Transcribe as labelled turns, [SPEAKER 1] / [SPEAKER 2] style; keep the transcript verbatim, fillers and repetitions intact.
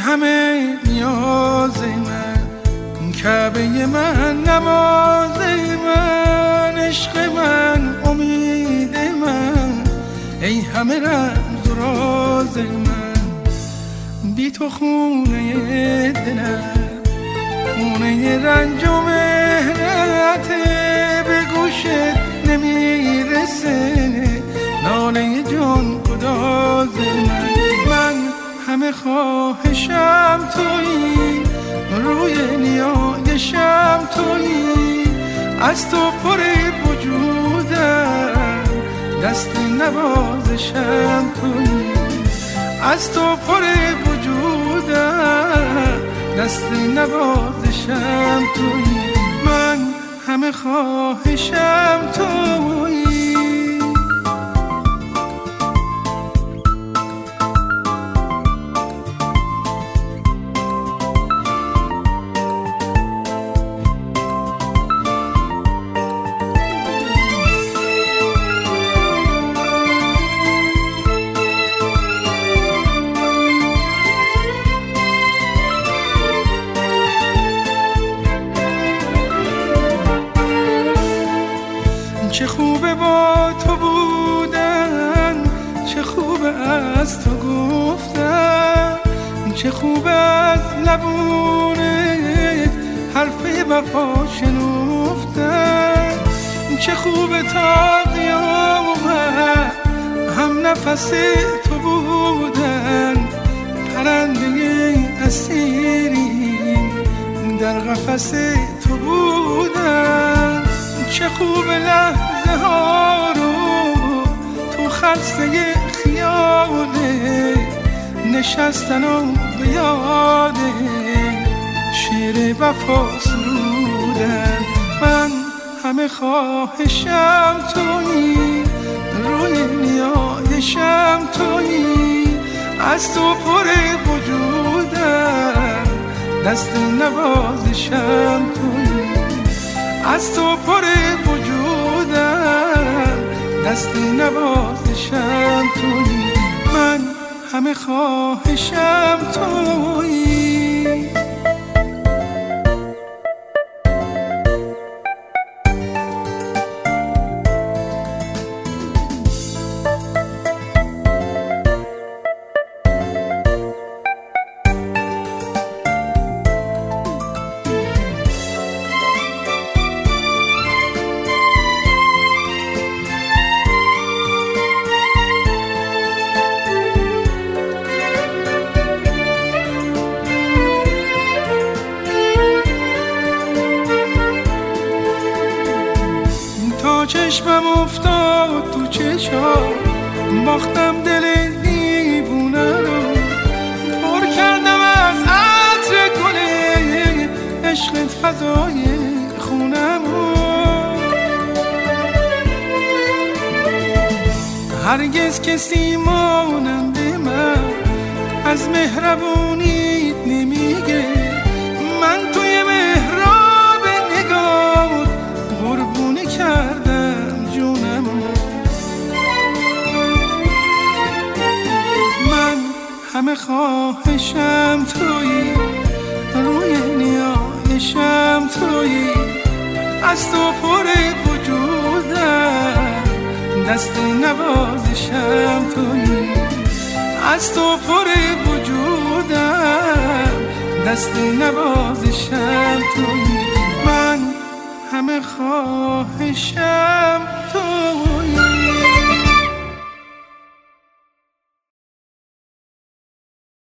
[SPEAKER 1] همه نیاز من، کعبه من نماز من، عشق من امید من، ای همه رمز و راز من. بی تو خونه دلم خونه رنج و مهنت، به گوشت نمیرسه ناله جان گداز من. من همه خواهشم تویی، روی نیایشم تویی، از تو پر وجودم، دست نوازشم تویی، از تو پر وجودم، دست نوازشم تویی. من همه خواهشم تویی. چه خوبه با تو بودن، چه خوبه از تو گفتن، چه خوبه از لبونت حرف وفا شنفتن، چه خوبه تا قیامت هم نفس تو بودن، پرنده اسیری در قفس تو بودن. چه خوب لحظه ها رو تو خلصه خیاله نشستن و به یاد شعر وفا سرودن. من همه خواهشم تویی، روی نیایشم تویی، از تو پر وجودم، دست نوازشم تویی، از تو پر وجودم، دست نوازشم تویی. من همه خواهشم تویی. چشمم افتاد تو چشام، باختم دل دیوونه رو، پر کردم از عطر گل عشقت فضای خونم رو. هرگز کسی مانند من از مهربونیت نمیگه، من توی محراب نگاه قربونی کردم جونم. من همه خواهشم تویی، روی نیایشم تویی، از تو پر وجودم، دست نوازشم تویی، از تو پر وجودم، دست نوازشم تویی. من همه خواهشم تو